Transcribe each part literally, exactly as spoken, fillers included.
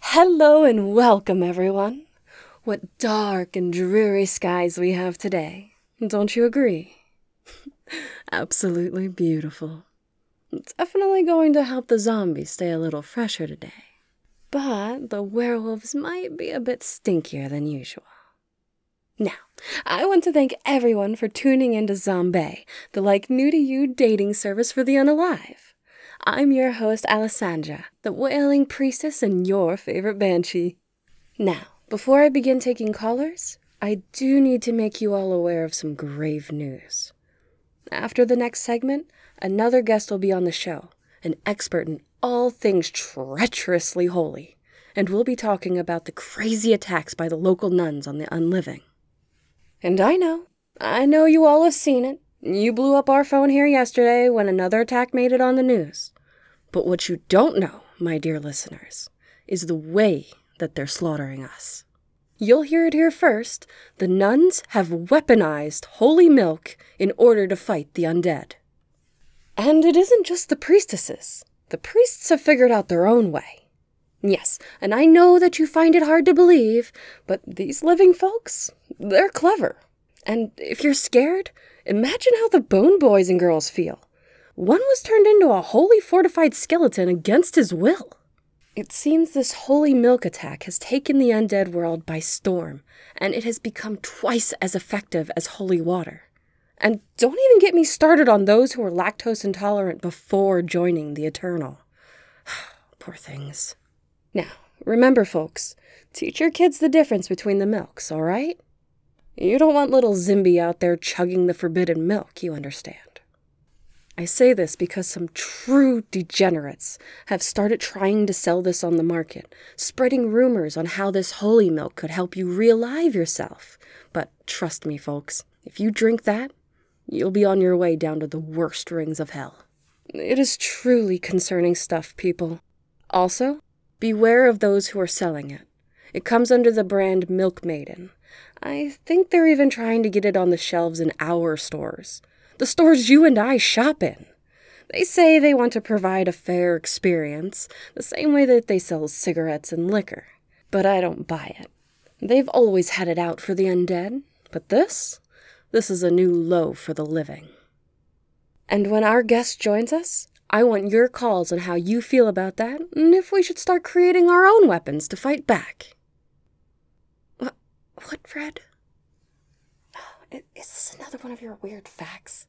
Hello and welcome, everyone. What dark and dreary skies we have today. Don't you agree? Absolutely beautiful. Definitely going to help the zombies stay a little fresher today. But the werewolves might be a bit stinkier than usual. Now, I want to thank everyone for tuning into Zombie, the like new to you dating service for the unalive. I'm your host, Alessandra, the wailing priestess and your favorite banshee. Now, before I begin taking callers, I do need to make you all aware of some grave news. After the next segment, another guest will be on the show, an expert in all things treacherously holy, and we'll be talking about the crazy attacks by the local nuns on the unliving. And I know, I know you all have seen it. You blew up our phone here yesterday when another attack made it on the news. But what you don't know, my dear listeners, is the way that they're slaughtering us. You'll hear it here first. The nuns have weaponized holy milk in order to fight the undead. And it isn't just the priestesses. The priests have figured out their own way. Yes, and I know that you find it hard to believe, but these living folks, they're clever. And if you're scared, imagine how the Bone Boys and girls feel. One was turned into a holy fortified skeleton against his will. It seems this holy milk attack has taken the undead world by storm, and it has become twice as effective as holy water. And don't even get me started on those who were lactose intolerant before joining the Eternal. Poor things. Now, remember folks, teach your kids the difference between the milks, all right? You don't want little Zimby out there chugging the forbidden milk, you understand. I say this because some true degenerates have started trying to sell this on the market, spreading rumors on how this holy milk could help you re-alive yourself. But trust me, folks, if you drink that, you'll be on your way down to the worst rings of hell. It is truly concerning stuff, people. Also, beware of those who are selling it. It comes under the brand Milk Maiden. I think they're even trying to get it on the shelves in our stores. The stores you and I shop in. They say they want to provide a fair experience, the same way that they sell cigarettes and liquor. But I don't buy it. They've always had it out for the undead, but this? This is a new low for the living. And when our guest joins us, I want your calls on how you feel about that, and if we should start creating our own weapons to fight back. What, what, Fred? Is this another one of your weird facts?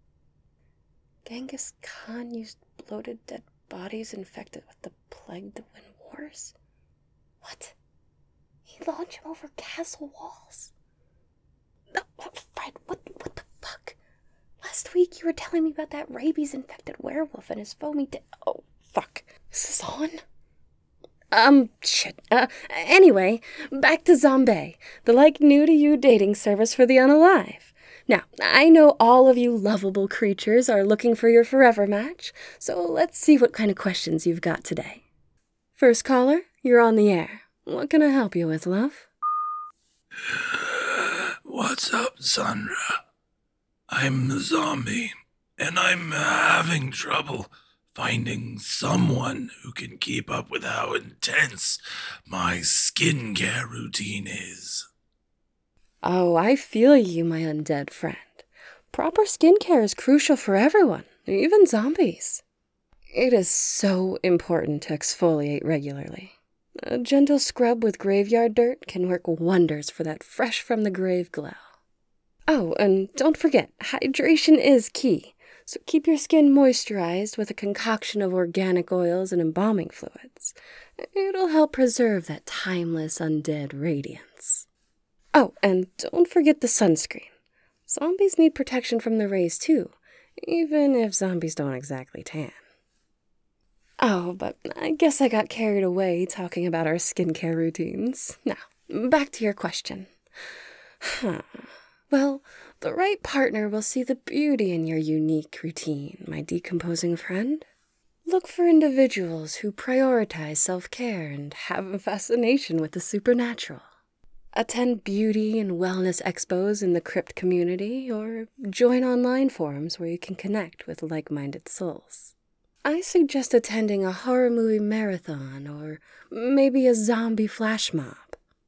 Genghis Khan used bloated dead bodies infected with the plague to win wars? What? He launched them over castle walls? No, Fred, what, what the fuck? Last week you were telling me about that rabies-infected werewolf and his foamy de- Oh, fuck. Is this on? Um, shit. Uh, anyway, back to Zombie, the like new to you dating service for the unalive. Now, I know all of you lovable creatures are looking for your forever match, so let's see what kind of questions you've got today. First caller, you're on the air. What can I help you with, love? What's up, Sandra? I'm the zombie, and I'm having trouble finding someone who can keep up with how intense my skincare routine is. Oh, I feel you, my undead friend. Proper skincare is crucial for everyone, even zombies. It is so important to exfoliate regularly. A gentle scrub with graveyard dirt can work wonders for that fresh from the grave glow. Oh, and don't forget, hydration is key. So keep your skin moisturized with a concoction of organic oils and embalming fluids. It'll help preserve that timeless undead radiance. Oh, and don't forget the sunscreen. Zombies need protection from the rays too, even if zombies don't exactly tan. Oh, but I guess I got carried away talking about our skincare routines. Now, back to your question. Huh. Well, the right partner will see the beauty in your unique routine, my decomposing friend. Look for individuals who prioritize self-care and have a fascination with the supernatural. Attend beauty and wellness expos in the crypt community, or join online forums where you can connect with like-minded souls. I suggest attending a horror movie marathon or maybe a zombie flash mob.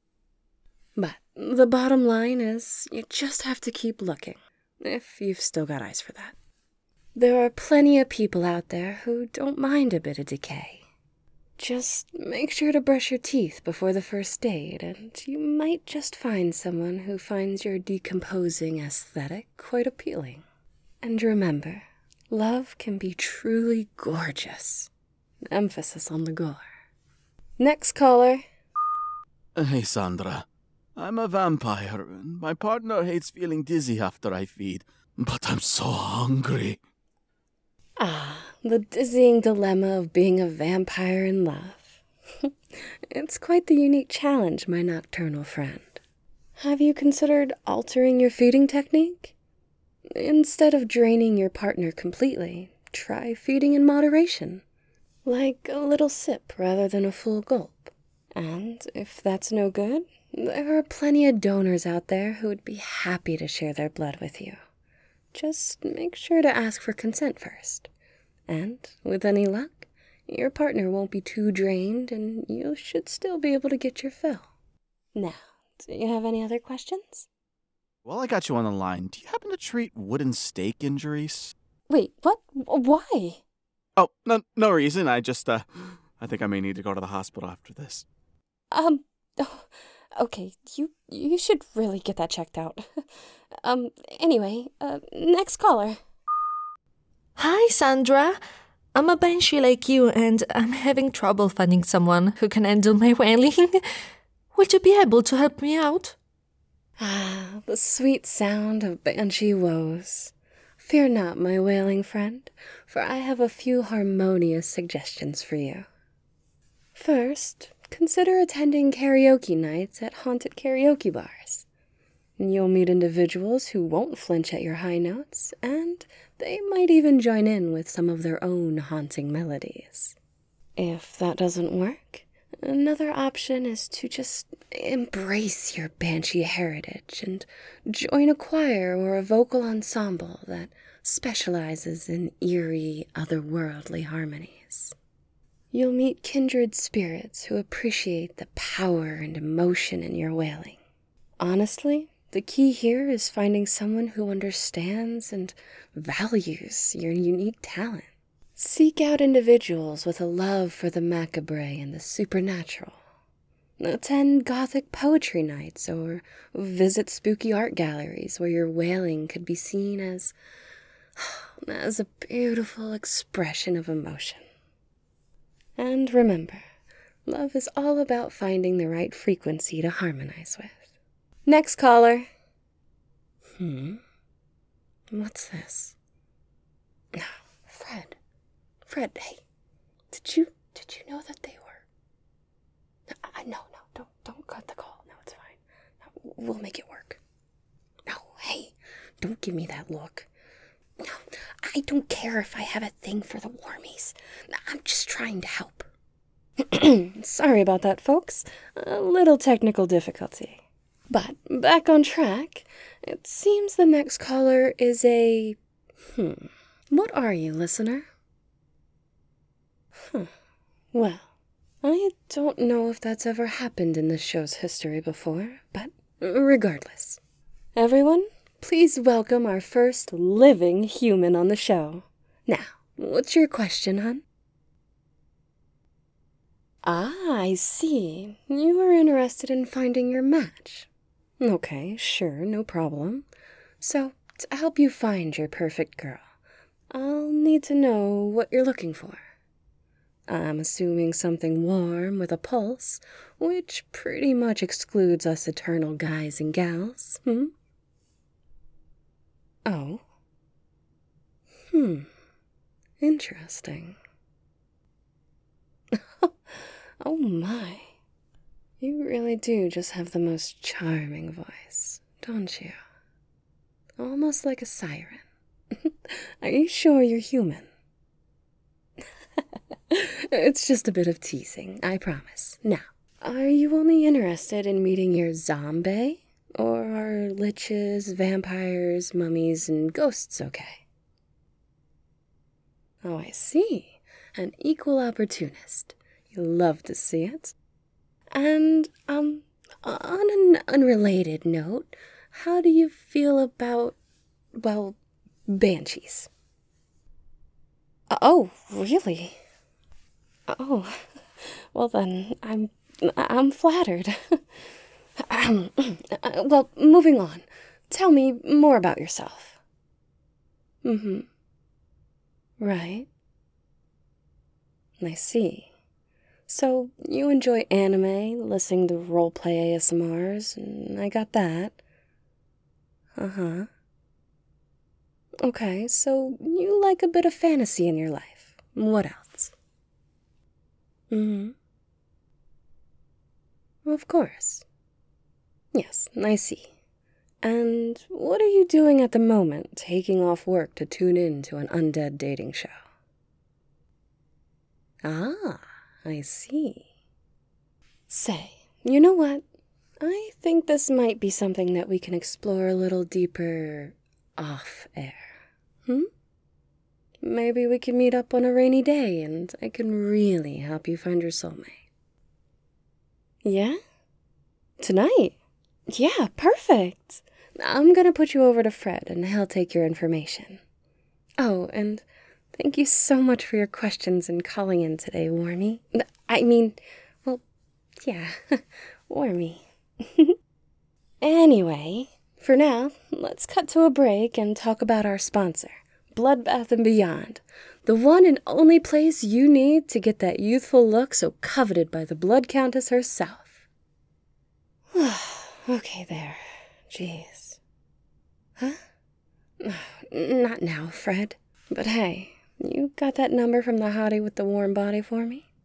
But the bottom line is you just have to keep looking, if you've still got eyes for that. There are plenty of people out there who don't mind a bit of decay. Just make sure to brush your teeth before the first date, and you might just find someone who finds your decomposing aesthetic quite appealing. And remember, love can be truly gorgeous. Emphasis on the gore. Next caller. Hey, Sandra. I'm a vampire, and my partner hates feeling dizzy after I feed, but I'm so hungry. Ah, the dizzying dilemma of being a vampire in love. It's quite the unique challenge, my nocturnal friend. Have you considered altering your feeding technique? Instead of draining your partner completely, try feeding in moderation, like a little sip rather than a full gulp. And if that's no good, there are plenty of donors out there who would be happy to share their blood with you. Just make sure to ask for consent first. And with any luck, your partner won't be too drained and you should still be able to get your fill. Now, do you have any other questions? While I got you on the line, do you happen to treat wooden stake injuries? Wait, what? Why? Oh, no, no reason. I just, uh, I think I may need to go to the hospital after this. Um, oh, okay, you you should really get that checked out. um, anyway, uh, next caller. Hi, Sandra. I'm a banshee like you, and I'm having trouble finding someone who can handle my wailing. Would you be able to help me out? Ah, the sweet sound of banshee woes. Fear not, my wailing friend, for I have a few harmonious suggestions for you. First, consider attending karaoke nights at haunted karaoke bars. You'll meet individuals who won't flinch at your high notes, and they might even join in with some of their own haunting melodies. If that doesn't work, another option is to just embrace your banshee heritage and join a choir or a vocal ensemble that specializes in eerie, otherworldly harmonies. You'll meet kindred spirits who appreciate the power and emotion in your wailing. Honestly, the key here is finding someone who understands and values your unique talent. Seek out individuals with a love for the macabre and the supernatural. Attend gothic poetry nights or visit spooky art galleries where your wailing could be seen as, as a beautiful expression of emotion. And remember, love is all about finding the right frequency to harmonize with. Next caller. Hmm? What's this? No, Fred. Fred, hey. Did you did you know that they were? Uh, no, no, don't don't cut the call. No, it's fine. No, we'll make it work. No, hey, don't give me that look. No, I don't care if I have a thing for the warmies. I'm just trying to help. Sorry about that, folks. A little technical difficulty. But back on track, it seems the next caller is a... Hmm. What are you, listener? Huh. Well, I don't know if that's ever happened in this show's history before, but regardless. Everyone, please welcome our first living human on the show. Now, what's your question, hon? Ah, I see. You are interested in finding your match. Okay, sure, no problem. So, to help you find your perfect girl, I'll need to know what you're looking for. I'm assuming something warm with a pulse, which pretty much excludes us eternal guys and gals, hmm? Oh. Hmm. Interesting. Oh my. You really do just have the most charming voice, don't you? Almost like a siren. Are you sure you're human? It's just a bit of teasing, I promise. Now, are you only interested in meeting your zombie? Or are liches, vampires, mummies, and ghosts okay? Oh, I see. an equal opportunist. You love to see it. And, um, on an unrelated note, how do you feel about, well, banshees? Oh, really? Oh, well then, I'm, I'm flattered. Well, moving on. Tell me more about yourself. Mm-hmm. Right. I see. So, you enjoy anime, listening to roleplay A S M Rs, and I got that. Uh-huh. Okay, so you like a bit of fantasy in your life. What else? Mm-hmm. Of course. Yes, I see. And what are you doing at the moment, taking off work to tune in to an undead dating show? Ah, I see. Say, you know what? I think this might be something that we can explore a little deeper off air. Hmm? Maybe we can meet up on a rainy day and I can really help you find your soulmate. Yeah? Tonight? Yeah, perfect. I'm gonna put you over to Fred and he'll take your information. Oh, and thank you so much for your questions and calling in today, Wormy. I mean, well, yeah, Wormy. Anyway, for now, let's cut to a break and talk about our sponsor, Bloodbath and Beyond, the one and only place you need to get that youthful look so coveted by the Blood Countess herself. Okay there. Jeez. Huh? Not now, Fred. But hey, you got that number from the hottie with the warm body for me?